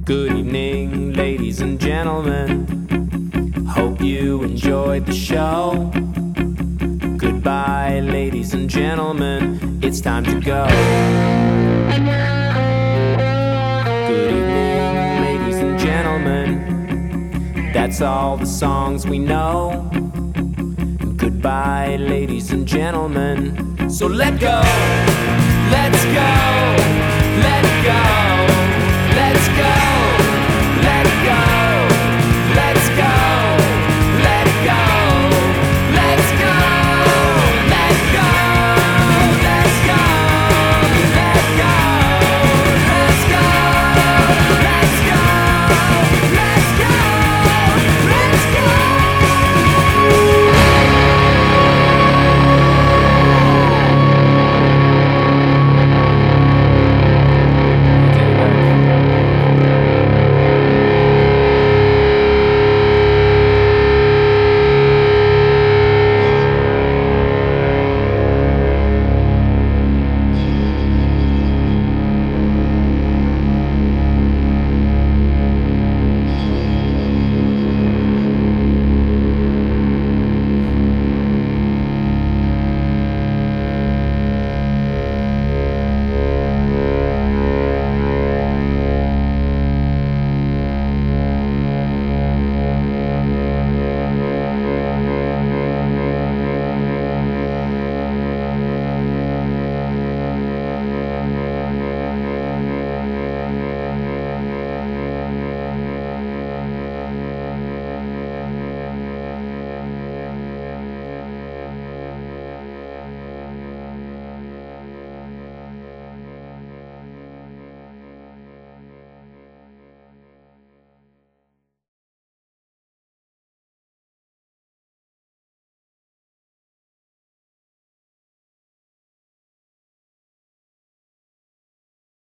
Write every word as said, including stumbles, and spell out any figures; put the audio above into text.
Good evening, ladies and gentlemen. Hope you enjoyed the show. Goodbye, ladies and gentlemen. It's time to go. Good evening, ladies and gentlemen. That's all the songs we know. Goodbye, ladies and gentlemen. So let go, let's go, let go.